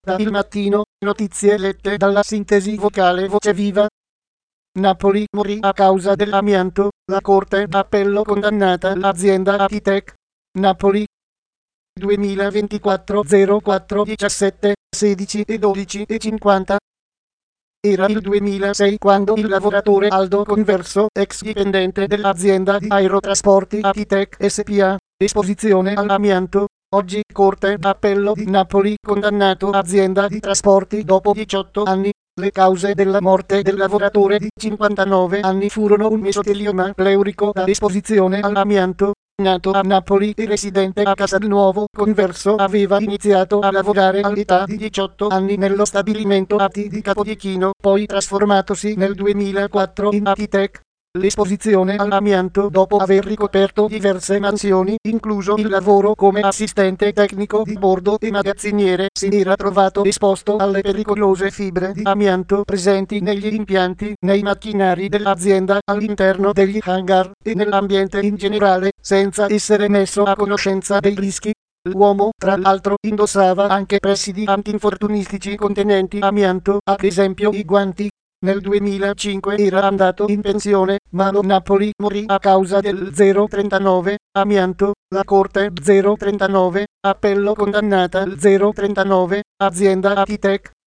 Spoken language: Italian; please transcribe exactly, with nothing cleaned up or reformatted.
Da Il Mattino, notizie lette dalla sintesi vocale Voce Viva. Napoli morì a causa dell'amianto, la Corte d'Appello condannata l'azienda Apitec. Napoli duemilaventiquattro zero quattro diciassette sedici e dodici e cinquanta. Era il duemilasei quando il lavoratore Aldo Converso, ex dipendente dell'azienda di aerotrasporti Apitec S P A, esposizione all'amianto, oggi Corte d'Appello di Napoli condannato azienda di trasporti dopo diciotto anni. Le cause della morte del lavoratore di cinquantanove anni furono un mesotelioma pleurico da esposizione all'amianto. Nato a Napoli e residente a Castelnuovo Converso, aveva iniziato a lavorare all'età di diciotto anni nello stabilimento A T I di Capodichino, poi trasformatosi nel duemilaquattro in Apitec. L'esposizione all'amianto, dopo aver ricoperto diverse mansioni, incluso il lavoro come assistente tecnico di bordo e magazziniere, si era trovato esposto alle pericolose fibre di amianto presenti negli impianti, nei macchinari dell'azienda, all'interno degli hangar e nell'ambiente in generale, senza essere messo a conoscenza dei rischi. L'uomo, tra l'altro, indossava anche presidi antinfortunistici contenenti amianto, ad esempio i guanti. Nel duemilacinque era andato in pensione, ma lo Napoli morì a causa del zero trentanove, amianto. La Corte zero trentanove, appello condannata zero trentanove, azienda Apitec.